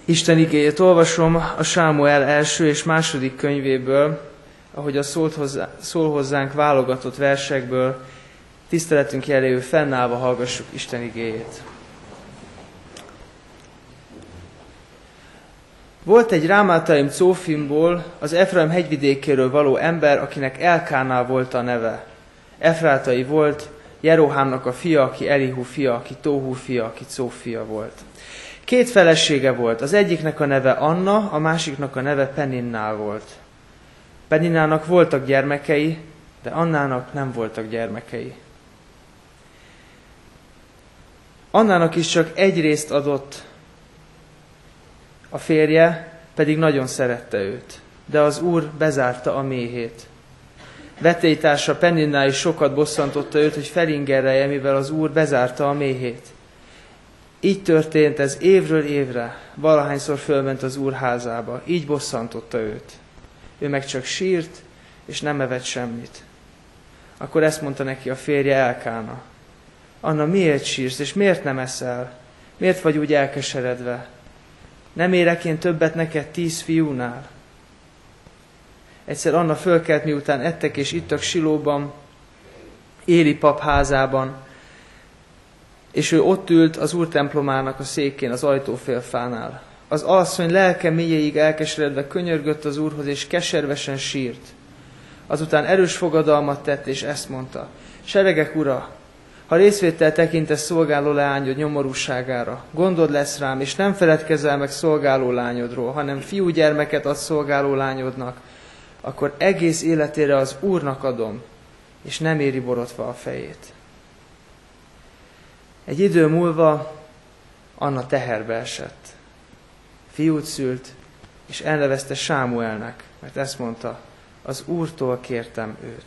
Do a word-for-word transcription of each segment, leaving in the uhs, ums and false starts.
Isten igéjét olvasom a Sámuel első és második könyvéből, ahogy a szólt hozzá, szól hozzánk válogatott versekből, tiszteletünk jeléül fennállva hallgassuk Isten igéjét. Volt egy Rámátaim Cófimból, az Efraim hegyvidékéről való ember, akinek Elkánál volt a neve. Efrátai volt, Jerohámnak a fia, aki Elihu fia, aki Tóhu fia, aki Cóf fia volt. Két felesége volt, az egyiknek a neve Anna, a másiknak a neve Peninnál volt. Peninnának voltak gyermekei, de Annának nem voltak gyermekei. Annának is csak egy részt adott a férje, pedig nagyon szerette őt, de az Úr bezárta a méhét. Vetélytársa Peninná is sokat bosszantotta őt, hogy felingerelje, mivel az Úr bezárta a méhét. Így történt ez évről évre, valahányszor fölment az Úr házába, így bosszantotta őt. Ő meg csak sírt, és nem evett semmit. Akkor ezt mondta neki a férje, Elkána: Anna, miért sírsz, és miért nem eszel? Miért vagy úgy elkeseredve? Nem érek én többet neked tíz fiúnál? Egyszer Anna fölkelt, miután ettek és ittak Silóban, Éli pap házában, és ő ott ült az Úr templomának a székén, az ajtófélfánál. Az asszony lelke mélyéig elkeseredve könyörgött az Úrhoz, és keservesen sírt. Azután erős fogadalmat tett, és ezt mondta: Seregek ura, ha részvéttel tekintesz szolgáló leányod nyomorúságára, gondod lesz rám, és nem feledkezel meg szolgáló lányodról, hanem fiúgyermeket adsz szolgáló lányodnak, akkor egész életére az Úrnak adom, és nem éri borotva a fejét. Egy idő múlva Anna teherbe esett. Fiút szült, és elnevezte Sámuelnek, mert ezt mondta: az Úrtól kértem őt.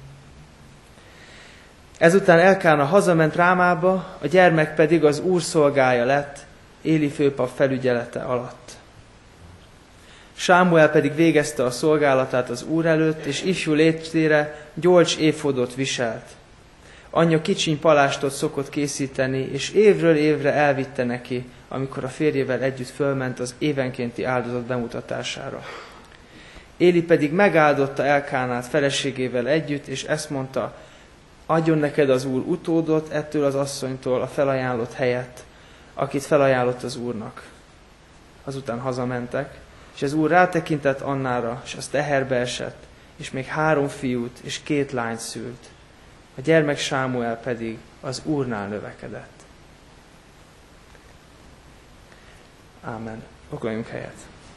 Ezután Elkána hazament Rámába, a gyermek pedig az Úr szolgája lett, Éli főpap felügyelete alatt. Sámuel pedig végezte a szolgálatát az Úr előtt, és ifjú létére gyolcs éfodot viselt. Anyja kicsiny palástot szokott készíteni, és évről évre elvitte neki, amikor a férjével együtt fölment az évenkénti áldozat bemutatására. Éli pedig megáldotta Elkánát feleségével együtt, és ezt mondta: adjon neked az Úr utódot ettől az asszonytól a felajánlott helyett, akit felajánlott az Úrnak. Azután hazamentek, és az Úr rátekintett Annára, és az teherbe esett, és még három fiút és két lányt szült. A gyermek Sámuel pedig az Úrnál növekedett. Ámen. Foglaljunk helyet.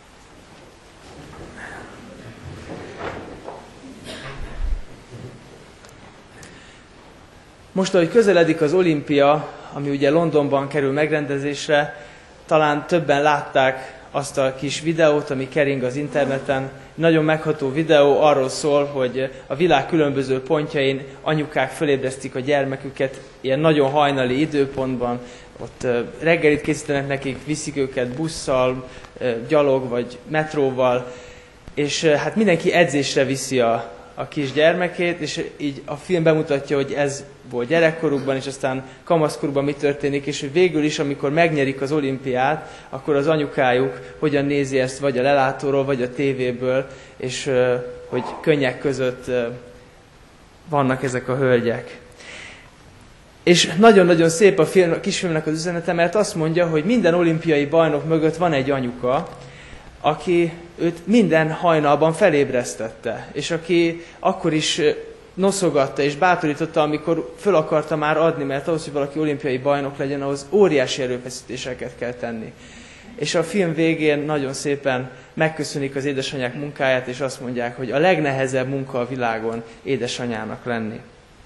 Most, ahogy közeledik az olimpia, ami ugye Londonban kerül megrendezésre, talán többen látták azt a kis videót, ami kering az interneten. Nagyon megható videó, arról szól, hogy a világ különböző pontjain anyukák fölébresztik a gyermeküket ilyen nagyon hajnali időpontban, ott reggelit készítenek nekik, viszik őket busszal, gyalog vagy metróval, és hát mindenki edzésre viszi a, a kis gyermekét, és így a film bemutatja, hogy ez volt gyerekkorukban, és aztán kamaszkorukban mi történik, és hogy végül is, amikor megnyerik az olimpiát, akkor az anyukájuk hogyan nézi ezt, vagy a lelátóról, vagy a tévéből, és hogy könnyek között vannak ezek a hölgyek. És nagyon-nagyon szép a, film, a kisfilmnek az üzenete, mert azt mondja, hogy minden olimpiai bajnok mögött van egy anyuka, aki őt minden hajnalban felébresztette, és aki akkor is noszogatta és bátorította, amikor föl akarta már adni, mert ahhoz, hogy valaki olimpiai bajnok legyen, ahhoz óriási erőfeszítéseket kell tenni. És a film végén nagyon szépen megköszönik az édesanyák munkáját, és azt mondják, hogy a legnehezebb munka a világon édesanyának lenni.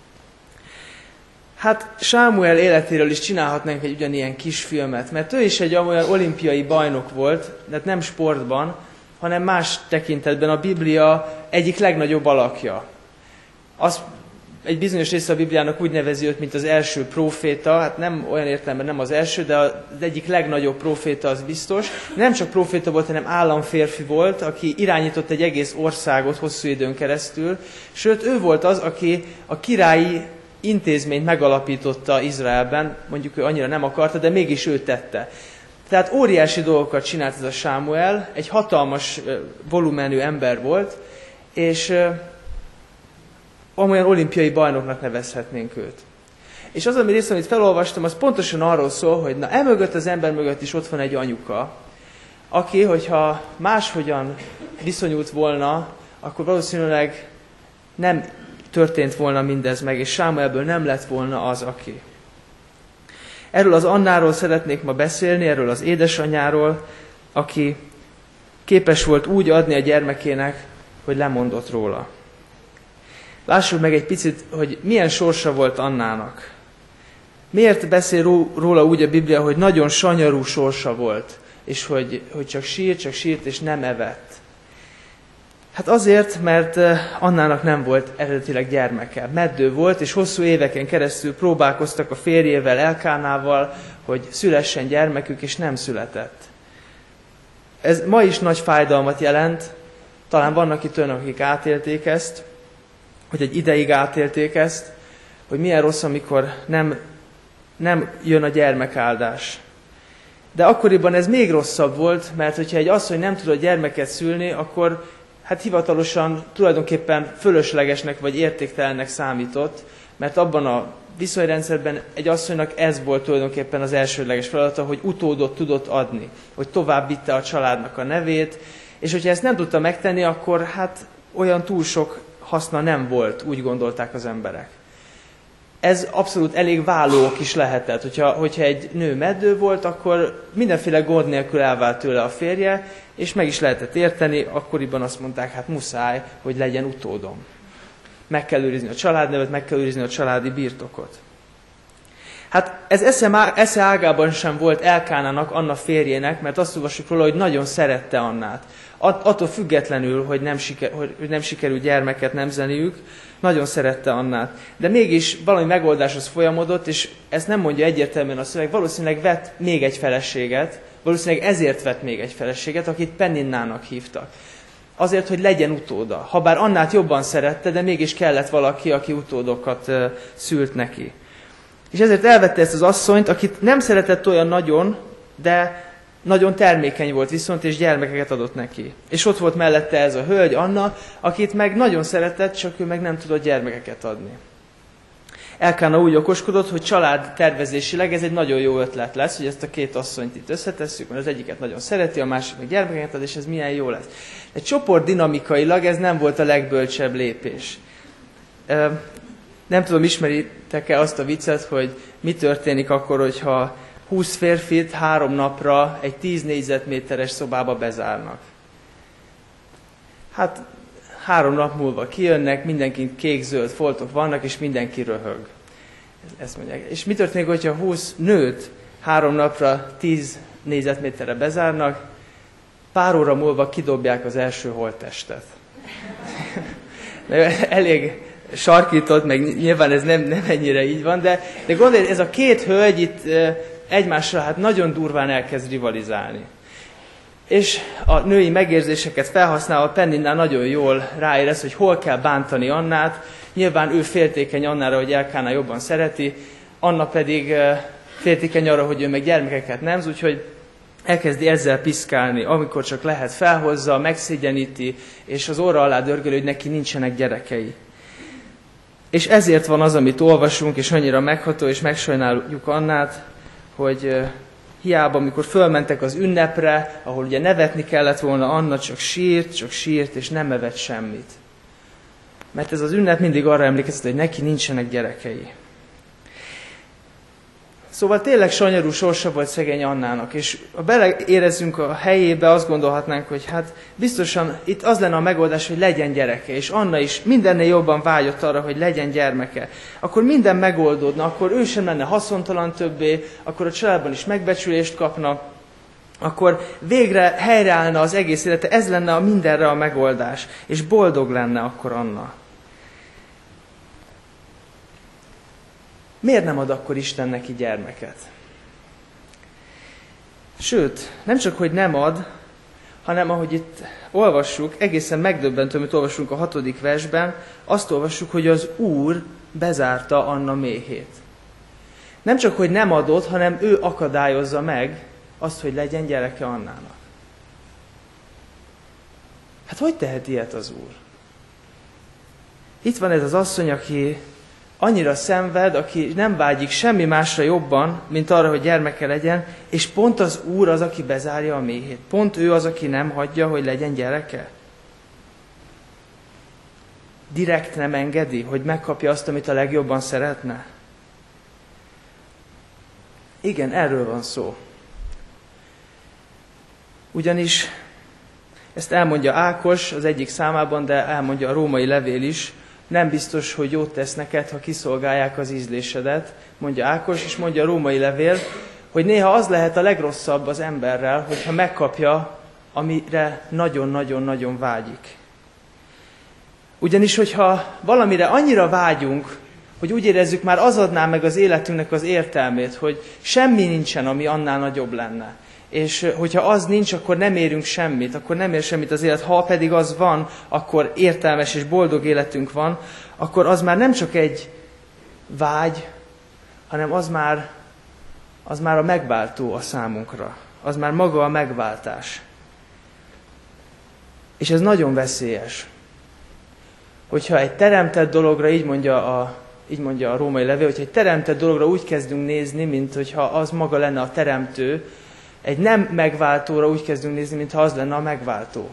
Hát Sámuel életéről is csinálhatnánk egy ugyanilyen kis filmet, mert ő is egy olyan olimpiai bajnok volt, de nem sportban, hanem más tekintetben a Biblia egyik legnagyobb alakja. Az, egy bizonyos része a Bibliának úgy nevezi őt, mint az első próféta, hát nem olyan értelemben nem az első, de az egyik legnagyobb próféta az biztos. Nem csak próféta volt, hanem államférfi volt, aki irányított egy egész országot hosszú időn keresztül, sőt ő volt az, aki a királyi intézményt megalapította Izraelben, mondjuk ő annyira nem akarta, de mégis ő tette. Tehát óriási dolgokat csinált ez a Sámuel, egy hatalmas volumenű ember volt, és amolyan olimpiai bajnoknak nevezhetnénk őt. És az, ami rész, amit felolvastam, az pontosan arról szól, hogy na emögött az ember mögött is ott van egy anyuka, aki, hogyha máshogyan viszonyult volna, akkor valószínűleg nem történt volna mindez meg, és Sámuelből nem lett volna az, aki. Erről az Annáról szeretnék ma beszélni, erről az édesanyáról, aki képes volt úgy adni a gyermekének, hogy lemondott róla. Lássuk meg egy picit, hogy milyen sorsa volt Annának. Miért beszél róla úgy a Biblia, hogy nagyon sanyarú sorsa volt, és hogy, hogy csak sírt, csak sírt, és nem evett. Hát azért, mert Annának nem volt eredetileg gyermeke. Meddő volt, és hosszú éveken keresztül próbálkoztak a férjével, Elkánával, hogy szülessen gyermekük, és nem született. Ez ma is nagy fájdalmat jelent, talán vannak itt önök, akik átélték ezt, hogy egy ideig átélték ezt, hogy milyen rossz, amikor nem, nem jön a gyermekáldás. De akkoriban ez még rosszabb volt, mert hogyha egy asszony nem tudott gyermeket szülni, akkor hát hivatalosan tulajdonképpen fölöslegesnek vagy értéktelennek számított, mert abban a viszonyrendszerben egy asszonynak ez volt tulajdonképpen az elsődleges feladata, hogy utódot tudott adni, hogy tovább vitte a családnak a nevét, és hogyha ezt nem tudta megtenni, akkor hát olyan túl sok haszna nem volt, úgy gondolták az emberek. Ez abszolút elég vállók is lehetett. Hogyha, hogyha egy nő meddő volt, akkor mindenféle gond nélkül elvált tőle a férje, és meg is lehetett érteni, akkoriban azt mondták, hát muszáj, hogy legyen utódom. Meg kell őrizni a családnevet, meg kell őrizni a családi birtokot. Hát ez esze, esze ágában sem volt Elkánának, Anna férjének, mert azt olvassuk róla, hogy nagyon szerette Annát. At, attól függetlenül, hogy nem, siker, hogy nem sikerült gyermeket nemzeniük, nagyon szerette Annát. De mégis valami megoldáshoz folyamodott, és ezt nem mondja egyértelműen a szöveg, valószínűleg vett még egy feleséget, valószínűleg ezért vett még egy feleséget, akit Penninnának hívtak. Azért, hogy legyen utóda. Habár Annát jobban szerette, de mégis kellett valaki, aki utódokat uh, szült neki. És ezért elvette ezt az asszonyt, akit nem szeretett olyan nagyon, de nagyon termékeny volt viszont, és gyermekeket adott neki. És ott volt mellette ez a hölgy, Anna, akit meg nagyon szeretett, csak ő meg nem tudott gyermekeket adni. Elkána úgy okoskodott, hogy család tervezésileg ez egy nagyon jó ötlet lesz, hogy ezt a két asszonyt itt összetesszük, mert az egyiket nagyon szereti, a másik meg gyermekeket ad, és ez milyen jó lesz. De csoport dinamikailag ez nem volt a legbölcsebb lépés. Nem tudom, ismeritek-e azt a viccet, hogy mi történik akkor, hogyha húsz férfit három napra egy tíz négyzetméteres szobába bezárnak. Hát három nap múlva kijönnek, mindenkin kék-zöld foltok vannak, és mindenki röhög. Ezt mondják. És mi történik, hogyha húsz nőt három napra tíz négyzetméterre bezárnak, pár óra múlva kidobják az első holttestet. Elég sarkított, meg nyilván ez nem, nem ennyire így van, de, de gondolj, ez a két hölgy itt egymással hát nagyon durván elkezd rivalizálni. És a női megérzéseket felhasználva Penninná nagyon jól ráérez, hogy hol kell bántani Annát. Nyilván ő féltékeny Annára, hogy Elkána jobban szereti, Anna pedig féltékeny arra, hogy ő meg gyermekeket nemz, úgyhogy elkezdi ezzel piszkálni, amikor csak lehet, felhozza, megszégyeníti, és az orra alá dörgöli, hogy neki nincsenek gyerekei. És ezért van az, amit olvasunk, és annyira megható, és megsajnáljuk Annát, hogy hiába, amikor fölmentek az ünnepre, ahol ugye nevetni kellett volna, Anna csak sírt, csak sírt, és nem evett semmit. Mert ez az ünnep mindig arra emlékeztet, hogy neki nincsenek gyerekei. Szóval tényleg sanyarú sorsa volt szegény Annának, és ha beleérezzünk a helyébe, azt gondolhatnánk, hogy hát biztosan itt az lenne a megoldás, hogy legyen gyereke, és Anna is mindennél jobban vágyott arra, hogy legyen gyermeke. Akkor minden megoldódna, akkor ő sem lenne haszontalan többé, akkor a családban is megbecsülést kapna, akkor végre helyreállna az egész élete, ez lenne a mindenre a megoldás, és boldog lenne akkor Anna. Miért nem ad akkor Isten neki gyermeket? Sőt, nem csak, hogy nem ad, hanem ahogy itt olvassuk, egészen megdöbbentő, amit olvasunk a hatodik versben, azt olvassuk, hogy az Úr bezárta Anna méhét. Nem csak, hogy nem adott, hanem ő akadályozza meg, azt, hogy legyen gyereke Annának. Hát hogy tehet ilyet az Úr? Itt van ez az asszony, aki annyira szenved, aki nem vágyik semmi másra jobban, mint arra, hogy gyermeke legyen, és pont az Úr az, aki bezárja a méhét. Pont ő az, aki nem hagyja, hogy legyen gyereke. Direkt nem engedi, hogy megkapja azt, amit a legjobban szeretne. Igen, erről van szó. Ugyanis ezt elmondja Ákos az egyik számában, de elmondja a római levél is. Nem biztos, hogy jót tesz neked, ha kiszolgálják az ízlésedet, mondja Ákos, és mondja a római levél, hogy néha az lehet a legrosszabb az emberrel, hogyha megkapja, amire nagyon-nagyon-nagyon vágyik. Ugyanis, hogyha valamire annyira vágyunk, hogy úgy érezzük, már az adná meg az életünknek az értelmét, hogy semmi nincsen, ami annál nagyobb lenne. És hogyha az nincs, akkor nem érünk semmit, akkor nem ér semmit az élet. Ha pedig az van, akkor értelmes és boldog életünk van, akkor az már nem csak egy vágy, hanem az már, az már a megváltó a számunkra. Az már maga a megváltás. És ez nagyon veszélyes. Hogyha egy teremtett dologra, így mondja a, így mondja a római levél, hogyha egy teremtett dologra úgy kezdünk nézni, mint hogyha az maga lenne a teremtő, egy nem megváltóra úgy kezdünk nézni, mintha az lenne a megváltó.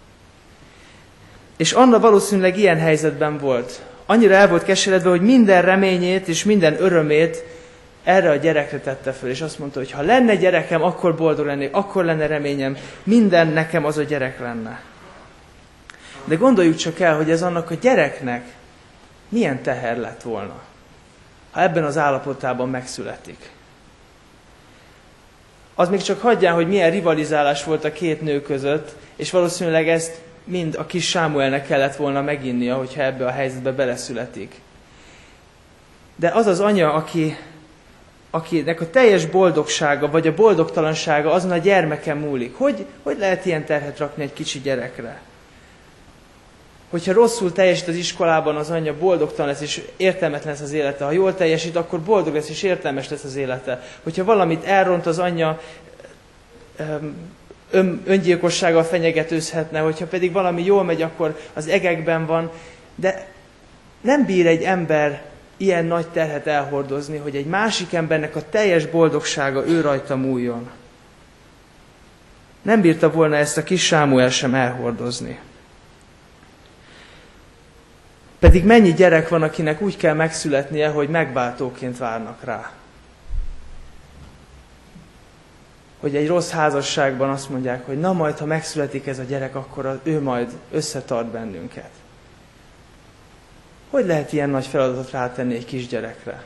És Anna valószínűleg ilyen helyzetben volt. Annyira el volt keseredve, hogy minden reményét és minden örömét erre a gyerekre tette föl. És azt mondta, hogy ha lenne gyerekem, akkor boldog lennék, akkor lenne reményem, minden nekem az a gyerek lenne. De gondoljuk csak el, hogy ez annak a gyereknek milyen teher lett volna, ha ebben az állapotában megszületik. Az még csak hagyján, hogy milyen rivalizálás volt a két nő között, és valószínűleg ezt mind a kis Sámuelnek kellett volna meginnia, hogyha ebbe a helyzetbe beleszületik. De az az anya, aki, akinek a teljes boldogsága, vagy a boldogtalansága azon a gyermeken múlik. Hogy, hogy lehet ilyen terhet rakni egy kicsi gyerekre? Hogyha rosszul teljesít az iskolában, az anyja boldogtalan lesz, és értelmetlen lesz az élete. Ha jól teljesít, akkor boldog lesz, és értelmes lesz az élete. Hogyha valamit elront, az anyja ön, öngyilkossággal fenyegetőzhetne, hogyha pedig valami jól megy, akkor az egekben van. De nem bír egy ember ilyen nagy terhet elhordozni, hogy egy másik embernek a teljes boldogsága ő rajta múljon. Nem bírta volna ezt a kis Sámuel sem elhordozni. Pedig mennyi gyerek van, akinek úgy kell megszületnie, hogy megváltóként várnak rá. Hogy egy rossz házasságban azt mondják, hogy na majd, ha megszületik ez a gyerek, akkor ő majd összetart bennünket. Hogy lehet ilyen nagy feladatot rátenni egy kisgyerekre?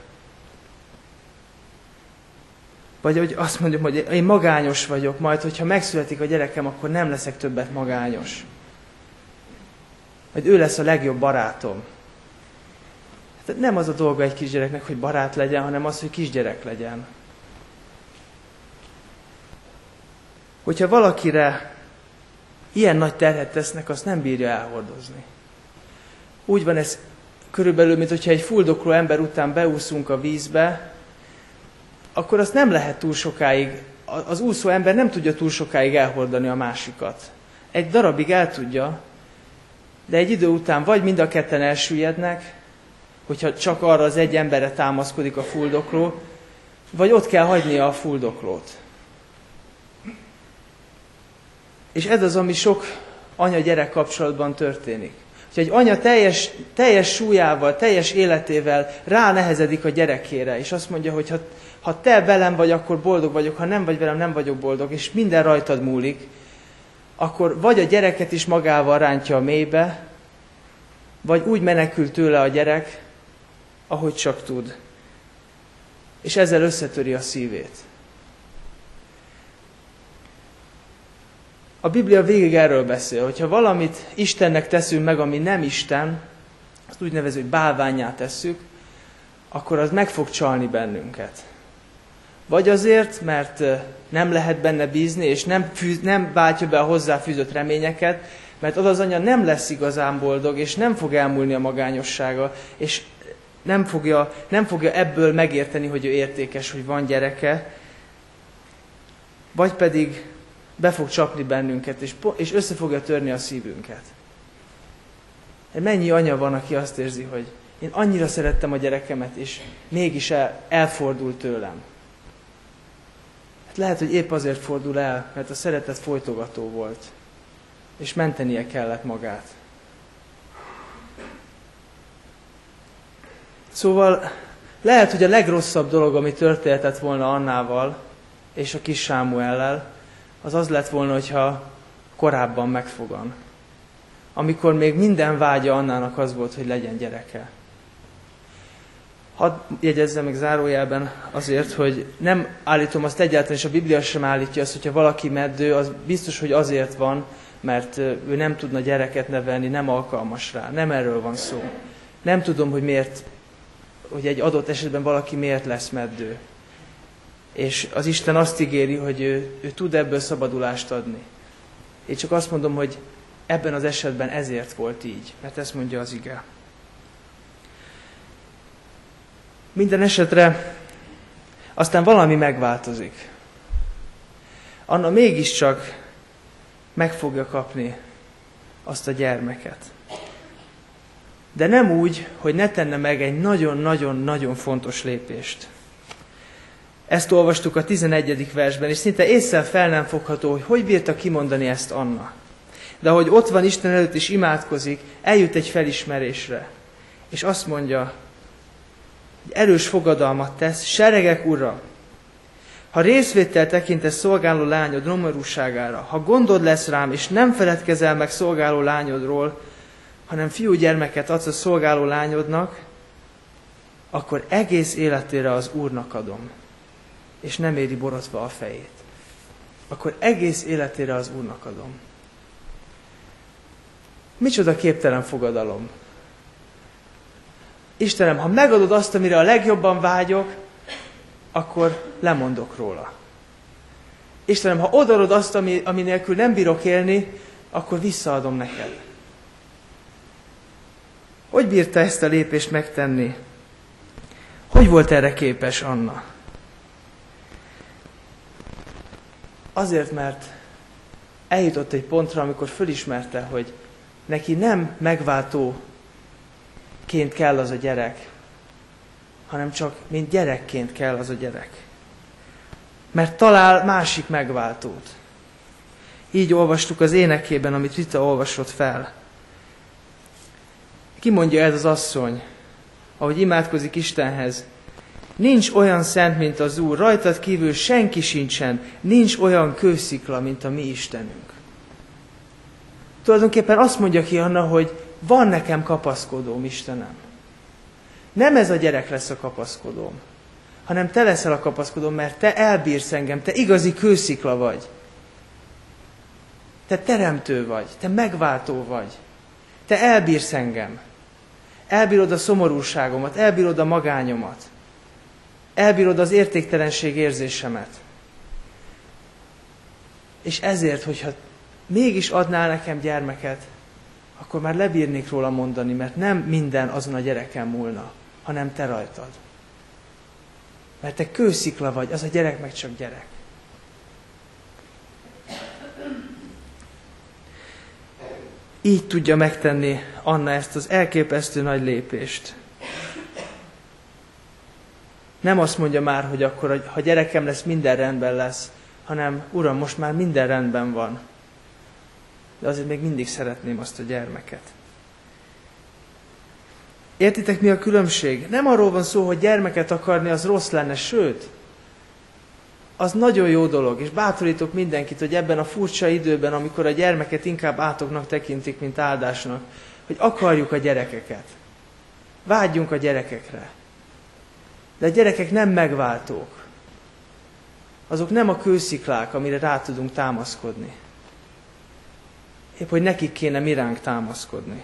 Vagy hogy azt mondjuk, hogy én magányos vagyok, majd, hogyha megszületik a gyerekem, akkor nem leszek többet magányos. Hogy ő lesz a legjobb barátom. Tehát nem az a dolga egy kisgyereknek, hogy barát legyen, hanem az, hogy kisgyerek legyen. Hogyha valakire ilyen nagy terhet tesznek, azt nem bírja elhordozni. Úgy van ez körülbelül, mint hogyha egy fuldokló ember után beúszunk a vízbe, akkor azt nem lehet túl sokáig, az úszó ember nem tudja túl sokáig elhordani a másikat. Egy darabig el tudja, de egy idő után vagy mind a ketten elsüllyednek, hogyha csak arra az egy emberre támaszkodik a fuldokló, vagy ott kell hagynia a fuldoklót. És ez az, ami sok anya-gyerek kapcsolatban történik. Hogy egy anya teljes, teljes súlyával, teljes életével ránehezedik a gyerekére, és azt mondja, hogy ha, ha te velem vagy, akkor boldog vagyok, ha nem vagy velem, nem vagyok boldog, és minden rajtad múlik, akkor vagy a gyereket is magával rántja a mélybe, vagy úgy menekül tőle a gyerek, ahogy csak tud. És ezzel összetöri a szívét. A Biblia végig erről beszél, hogyha valamit Istennek teszünk meg, ami nem Isten, azt úgy nevezzük, hogy bálvánnyá tesszük, akkor az meg fog csalni bennünket. Vagy azért, mert nem lehet benne bízni, és nem, fűz, nem váltja be a hozzáfűzött reményeket, mert az az anya nem lesz igazán boldog, és nem fog elmúlni a magányossága, és nem fogja, nem fogja ebből megérteni, hogy ő értékes, hogy van gyereke. vagy pedig be fog csapni bennünket, és, és össze fogja törni a szívünket. Mennyi anya van, aki azt érzi, hogy én annyira szerettem a gyerekemet, és mégis el, elfordult tőlem. Hát lehet, hogy épp azért fordul el, mert a szeretet folytogató volt, és mentenie kellett magát. Szóval lehet, hogy a legrosszabb dolog, ami történhetett volna Annával és a kis Sámuellel, az az lett volna, hogyha korábban megfogan. Amikor még minden vágya Annának az volt, hogy legyen gyereke. Hadd jegyezzem meg zárójelben azért, hogy nem állítom azt egyáltalán, és a Biblia sem állítja azt, hogyha valaki meddő, az biztos, hogy azért van, mert ő nem tudna gyereket nevelni, nem alkalmas rá. Nem erről van szó. Nem tudom, hogy miért, hogy egy adott esetben valaki miért lesz meddő. És az Isten azt ígéri, hogy ő, ő tud ebből szabadulást adni. Én csak azt mondom, hogy ebben az esetben ezért volt így, mert ezt mondja az ige. Minden esetre aztán valami megváltozik. Anna mégiscsak meg fogja kapni azt a gyermeket. De nem úgy, hogy ne tenne meg egy nagyon-nagyon-nagyon fontos lépést. Ezt olvastuk a tizenegyedik versben, és szinte ésszel fel nem fogható, hogy hogy bírta kimondani ezt Anna. De ahogy ott van Isten előtt és imádkozik, eljut egy felismerésre. És azt mondja, hogy erős fogadalmat tesz, seregek ura, ha részvéttel tekintesz szolgáló lányod romorúságára, ha gondod lesz rám, és nem feledkezel meg szolgáló lányodról, hanem fiúgyermeket adsz a szolgáló lányodnak, akkor egész életére az Úrnak adom, és nem éri borotva a fejét. Akkor egész életére az Úrnak adom. Micsoda képtelen fogadalom. Istenem, ha megadod azt, amire a legjobban vágyok, akkor lemondok róla. Istenem, ha odaadod azt, ami, ami nélkül nem bírok élni, akkor visszaadom neked. Hogy bírta ezt a lépést megtenni? Hogy volt erre képes Anna? Azért, mert eljutott egy pontra, amikor fölismerte, hogy neki nem megváltóként kell az a gyerek, hanem csak mint gyerekként kell az a gyerek. Mert talál másik megváltót. Így olvastuk az énekében, amit Rita olvasott fel. Ki mondja ez az asszony, ahogy imádkozik Istenhez? Nincs olyan szent, mint az Úr, rajtad kívül senki sincsen, nincs olyan kőszikla, mint a mi Istenünk. Tulajdonképpen azt mondja ki Anna, hogy van nekem kapaszkodóm, Istenem. Nem ez a gyerek lesz a kapaszkodóm, hanem te leszel a kapaszkodóm, mert te elbírsz engem, te igazi kőszikla vagy. Te teremtő vagy, te megváltó vagy. Te elbírsz engem. Elbírod a szomorúságomat, elbírod a magányomat. Elbírod az értéktelenség érzésemet. És ezért, hogyha mégis adnál nekem gyermeket, akkor már lebírnék róla mondani, mert nem minden azon a gyereken múlna, hanem te rajtad. Mert te kőszikla vagy, az a gyerek meg csak gyerek. Így tudja megtenni Anna ezt az elképesztő nagy lépést. Nem azt mondja már, hogy akkor, ha gyerekem lesz, minden rendben lesz, hanem Uram, most már minden rendben van. De azért még mindig szeretném azt a gyermeket. Értitek, mi a különbség? Nem arról van szó, hogy gyermeket akarni, az rossz lenne, sőt, az nagyon jó dolog, és bátorítok mindenkit, hogy ebben a furcsa időben, amikor a gyermeket inkább átoknak tekintik, mint áldásnak, hogy akarjuk a gyerekeket. Vágyjunk a gyerekekre. De a gyerekek nem megváltók. Azok nem a kősziklák, amire rá tudunk támaszkodni. Épp, hogy nekik kéne miránk támaszkodni.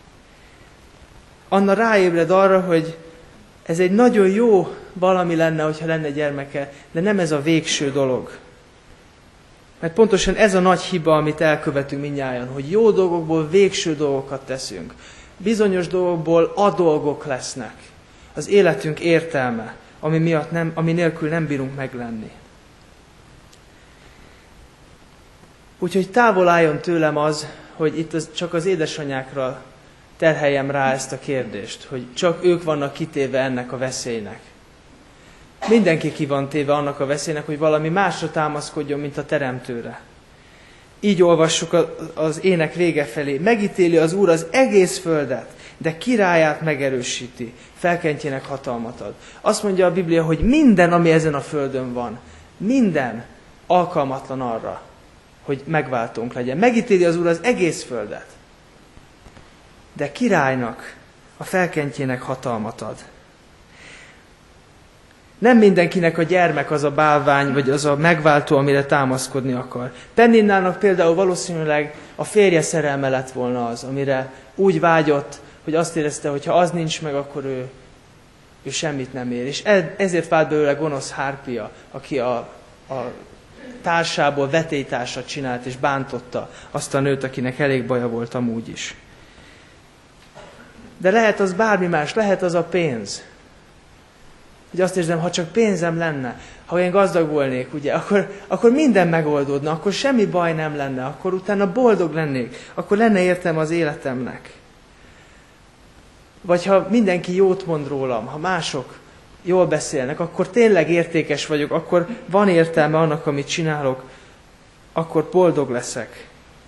Anna ráébred arra, hogy ez egy nagyon jó valami lenne, hogyha lenne gyermeke, de nem ez a végső dolog. Mert pontosan ez a nagy hiba, amit elkövetünk mindnyájan, hogy jó dolgokból végső dolgokat teszünk. Bizonyos dolgokból a dolgok lesznek. Az életünk értelme, ami, miatt nem, ami nélkül nem bírunk meglenni. Úgyhogy távol álljon tőlem az, hogy itt az, csak az édesanyákra terheljem rá ezt a kérdést, hogy csak ők vannak kitéve ennek a veszélynek. Mindenki ki van téve annak a veszélynek, hogy valami másra támaszkodjon, mint a Teremtőre. Így olvassuk az ének vége felé. Megítéli az Úr az egész földet, de királyát megerősíti, felkentjének hatalmat ad. Azt mondja a Biblia, hogy minden, ami ezen a földön van, minden alkalmatlan arra, hogy megváltónk legyen. Megítéli az Úr az egész földet, de királynak, a felkentjének hatalmat ad. Nem mindenkinek a gyermek az a bálvány, vagy az a megváltó, amire támaszkodni akar. Penninnának például valószínűleg a férje szerelme lett volna az, amire úgy vágyott, hogy azt érezte, hogy ha az nincs meg, akkor ő, ő semmit nem ér. És ezért vált belőle gonosz Hárpia, aki a, a társából vetélytársat csinált, és bántotta azt a nőt, akinek elég baja volt amúgy is. De lehet az bármi más, lehet az a pénz. Hogy azt érzem, ha csak pénzem lenne, ha én gazdag volnék, ugye, akkor, akkor minden megoldódna, akkor semmi baj nem lenne, akkor utána boldog lennék, akkor lenne értelme az életemnek. Vagy ha mindenki jót mond rólam, ha mások jól beszélnek, akkor tényleg értékes vagyok, akkor van értelme annak, amit csinálok, akkor boldog leszek.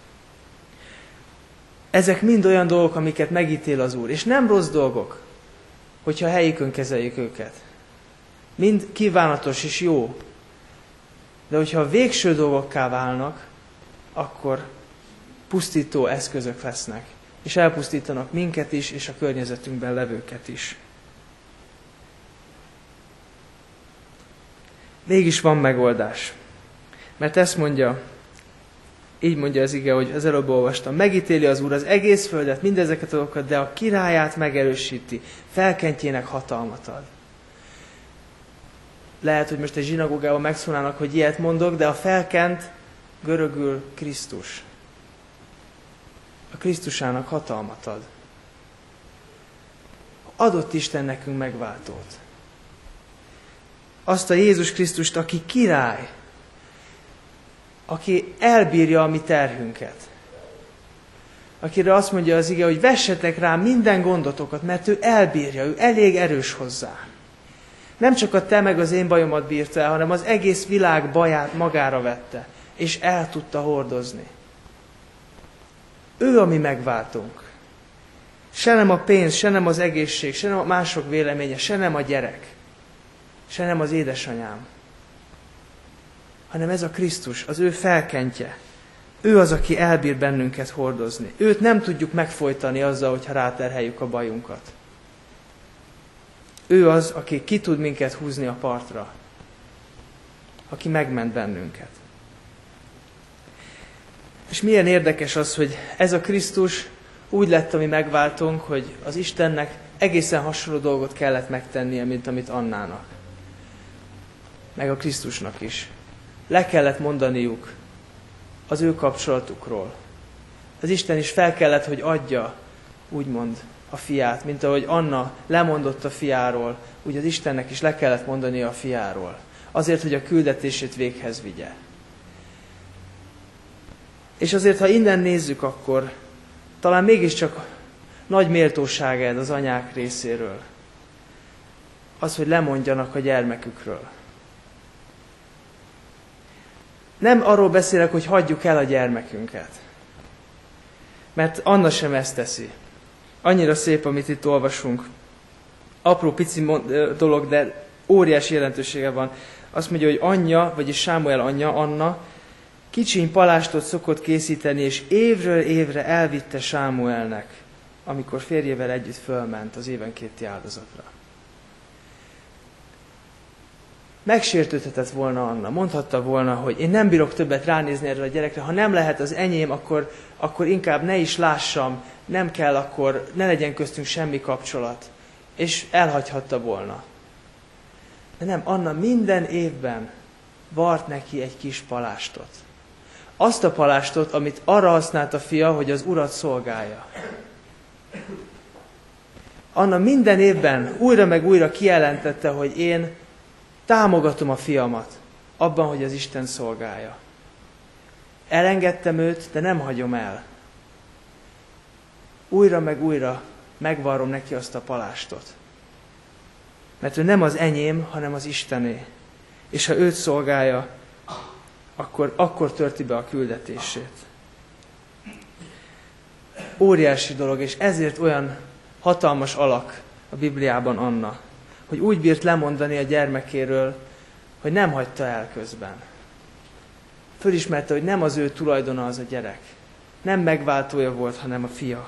Ezek mind olyan dolgok, amiket megítél az Úr. És nem rossz dolgok, hogyha helyükön kezeljük őket. Mind kívánatos és jó. De hogyha a végső dolgokká válnak, akkor pusztító eszközök lesznek. És elpusztítanak minket is, és a környezetünkben levőket is. Mégis van megoldás. Mert ezt mondja, így mondja az ige, hogy az előbb olvastam, megítéli az Úr az egész földet, mindezeket a dolgokat, de a királyát megerősíti, felkentjének hatalmat ad. Lehet, hogy most egy zsinagógában megszólálnak, hogy ilyet mondok, de a felkent görögül Krisztus. A Krisztusának hatalmat ad. Adott Isten nekünk megváltót. Azt a Jézus Krisztust, aki király, aki elbírja a mi terhünket. Akire azt mondja az ige, hogy vessetek rá minden gondotokat, mert ő elbírja, ő elég erős hozzá. Nem csak a te meg az én bajomat bírta el, hanem az egész világ baját magára vette, és el tudta hordozni. Ő a mi megváltunk. Se nem a pénz, se nem az egészség, se nem a mások véleménye, se nem a gyerek, se nem az édesanyám, hanem ez a Krisztus, az ő felkentje. Ő az, aki elbír bennünket hordozni. Őt nem tudjuk megfojtani azzal, hogyha ráterheljük a bajunkat. Ő az, aki ki tud minket húzni a partra. Aki megment bennünket. És milyen érdekes az, hogy ez a Krisztus úgy lett a mi megváltónk, hogy az Istennek egészen hasonló dolgot kellett megtennie, mint amit Annának. Meg a Krisztusnak is. Le kellett mondaniuk az ő kapcsolatukról. Az Isten is fel kellett, hogy adja, úgymond, a fiát, mint ahogy Anna lemondott a fiáról, úgy az Istennek is le kellett mondania a fiáról. Azért, hogy a küldetését véghez vigye. És azért, ha innen nézzük, akkor talán mégiscsak nagy méltóság ez az anyák részéről. Az, hogy lemondjanak a gyermekükről. Nem arról beszélek, hogy hagyjuk el a gyermekünket. Mert Anna sem ezt teszi. Annyira szép, amit itt olvasunk. Apró pici dolog, de óriási jelentősége van. Azt mondja, hogy anyja, vagyis Sámuel anyja, Anna, kicsiny palástot szokott készíteni, és évről évre elvitte Sámuelnek, amikor férjével együtt fölment az évenkénti áldozatra. Megsértődhetett volna Anna, mondhatta volna, hogy én nem bírok többet ránézni erre a gyerekre, ha nem lehet az enyém, akkor, akkor inkább ne is lássam, nem kell, akkor ne legyen köztünk semmi kapcsolat. És elhagyhatta volna. De nem, Anna minden évben vart neki egy kis palástot. Azt a palástot, amit arra használt a fia, hogy az urat szolgálja. Anna minden évben újra meg újra kijelentette, hogy én támogatom a fiamat abban, hogy az Isten szolgálja. Elengedtem őt, de nem hagyom el. Újra meg újra megvarrom neki azt a palástot. Mert ő nem az enyém, hanem az Istené. És ha őt szolgálja, akkor, akkor törti be a küldetését. Óriási dolog, és ezért olyan hatalmas alak a Bibliában Anna, hogy úgy bírt lemondani a gyermekéről, hogy nem hagyta el közben. Fölismerte, hogy nem az ő tulajdona az a gyerek. Nem megváltója volt, hanem a fia.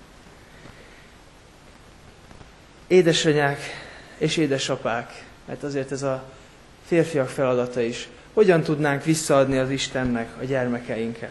Édesanyák és édesapák, mert azért ez a férfiak feladata is. Hogyan tudnánk visszaadni az Istennek a gyermekeinket?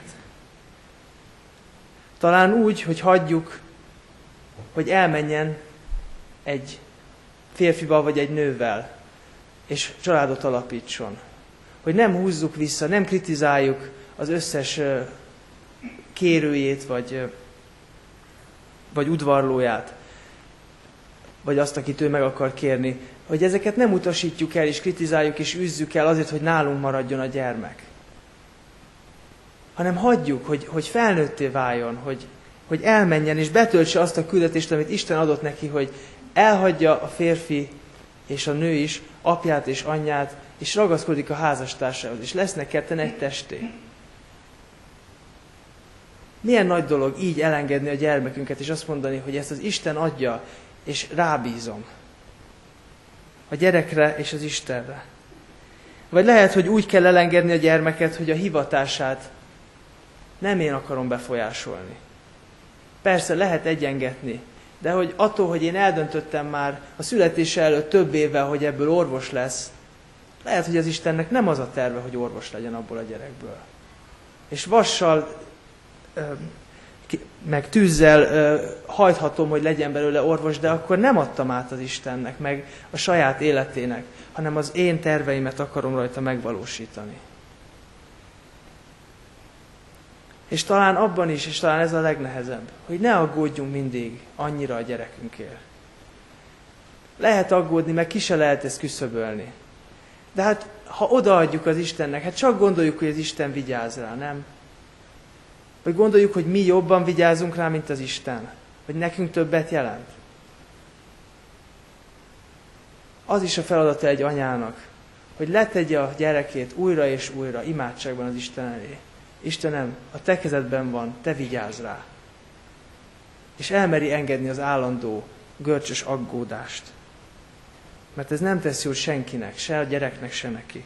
Talán úgy, hogy hagyjuk, hogy elmenjen egy férfival vagy egy nővel, és családot alapítson. Hogy nem húzzuk vissza, nem kritizáljuk az összes kérőjét, vagy, vagy udvarlóját, vagy azt, akit ő meg akar kérni. Hogy ezeket nem utasítjuk el, és kritizáljuk, és üzzük el azért, hogy nálunk maradjon a gyermek. Hanem hagyjuk, hogy, hogy felnőtté váljon, hogy, hogy elmenjen, és betöltse azt a küldetést, amit Isten adott neki, hogy elhagyja a férfi és a nő is apját és anyját, és ragaszkodik a házastársához, és lesznek ketten egy testé. Milyen nagy dolog így elengedni a gyermekünket, és azt mondani, hogy ezt az Isten adja, és rábízom. A gyerekre és az Istenre. Vagy lehet, hogy úgy kell elengedni a gyermeket, hogy a hivatását nem én akarom befolyásolni. Persze lehet egyengetni, de hogy attól, hogy én eldöntöttem már a születése előtt több évvel, hogy ebből orvos lesz, lehet, hogy az Istennek nem az a terve, hogy orvos legyen abból a gyerekből. És vassal, meg tűzzel hajthatom, hogy legyen belőle orvos, de akkor nem adtam át az Istennek, meg a saját életének, hanem az én terveimet akarom rajta megvalósítani. És talán abban is, és talán ez a legnehezebb, hogy ne aggódjunk mindig annyira a gyerekünkért. Lehet aggódni, meg ki se lehet ezt küszöbölni. De hát, ha odaadjuk az Istennek, hát csak gondoljuk, hogy az Isten vigyáz rá, nem? Vagy gondoljuk, hogy mi jobban vigyázunk rá, mint az Isten? Vagy nekünk többet jelent? Az is a feladata egy anyának, hogy letegye a gyerekét újra és újra imádságban az Isten elé. Istenem, a te kezedben van, te vigyázz rá. És elmeri engedni az állandó, görcsös aggódást. Mert ez nem tesz jót senkinek, se a gyereknek, se neki.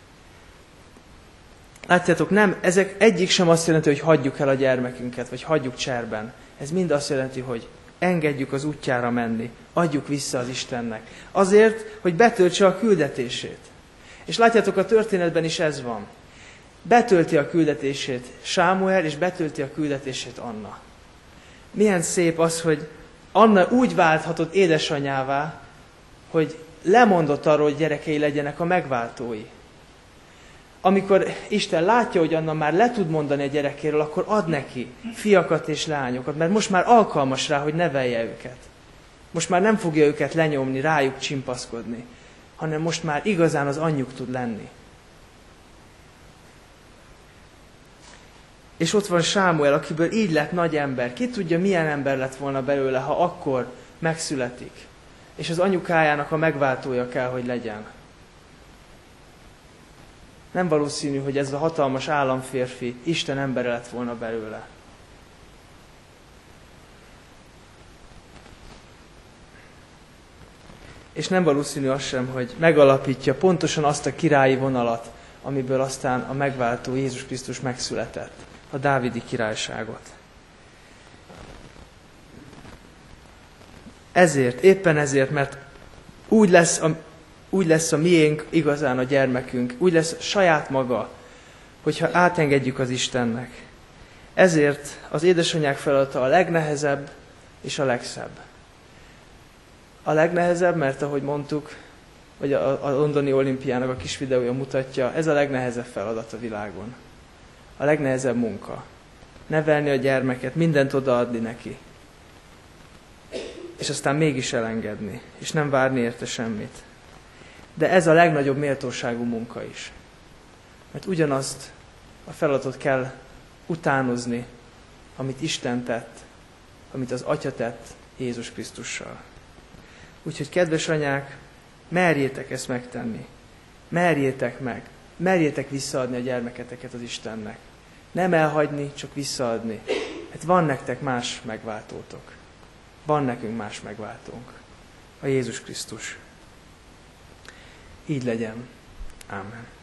Látjátok, nem, ezek egyik sem azt jelenti, hogy hagyjuk el a gyermekünket, vagy hagyjuk cserben. Ez mind azt jelenti, hogy engedjük az útjára menni, adjuk vissza az Istennek. Azért, hogy betöltse a küldetését. És látjátok, a történetben is ez van. Betölti a küldetését Sámuel, és betölti a küldetését Anna. Milyen szép az, hogy Anna úgy válthatott édesanyává, hogy lemondott arról, hogy gyerekei legyenek a megváltói. Amikor Isten látja, hogy Anna már le tud mondani a gyerekéről, akkor ad neki fiakat és lányokat, mert most már alkalmas rá, hogy nevelje őket. Most már nem fogja őket lenyomni, rájuk csimpaszkodni, hanem most már igazán az anyjuk tud lenni. És ott van Sámuel, akiből így lett nagy ember. Ki tudja, milyen ember lett volna belőle, ha akkor megszületik. És az anyukájának a megváltója kell, hogy legyen. Nem valószínű, hogy ez a hatalmas államférfi Isten embere lett volna belőle. És nem valószínű az sem, hogy megalapítja pontosan azt a királyi vonalat, amiből aztán a megváltó Jézus Krisztus megszületett, a dávidi királyságot. Ezért, éppen ezért, mert úgy lesz a, úgy lesz a miénk igazán a gyermekünk, úgy lesz saját maga, hogyha átengedjük az Istennek. Ezért az édesanyák feladata a legnehezebb és a legszebb. A legnehezebb, mert ahogy mondtuk, vagy a, a londoni olimpiának a kis videója mutatja, ez a legnehezebb feladat a világon. A legnehezebb munka. Nevelni a gyermeket, mindent odaadni neki. És aztán mégis elengedni, és nem várni érte semmit. De ez a legnagyobb méltóságú munka is. Mert ugyanazt a feladatot kell utánozni, amit Isten tett, amit az Atya tett Jézus Krisztussal. Úgyhogy, kedves anyák, merjétek ezt megtenni. Merjétek meg. Merjétek visszaadni a gyermeketeket az Istennek. Nem elhagyni, csak visszaadni. Hát van nektek más megváltótok. Van nekünk más megváltónk. A Jézus Krisztus. Így legyen. Ámen.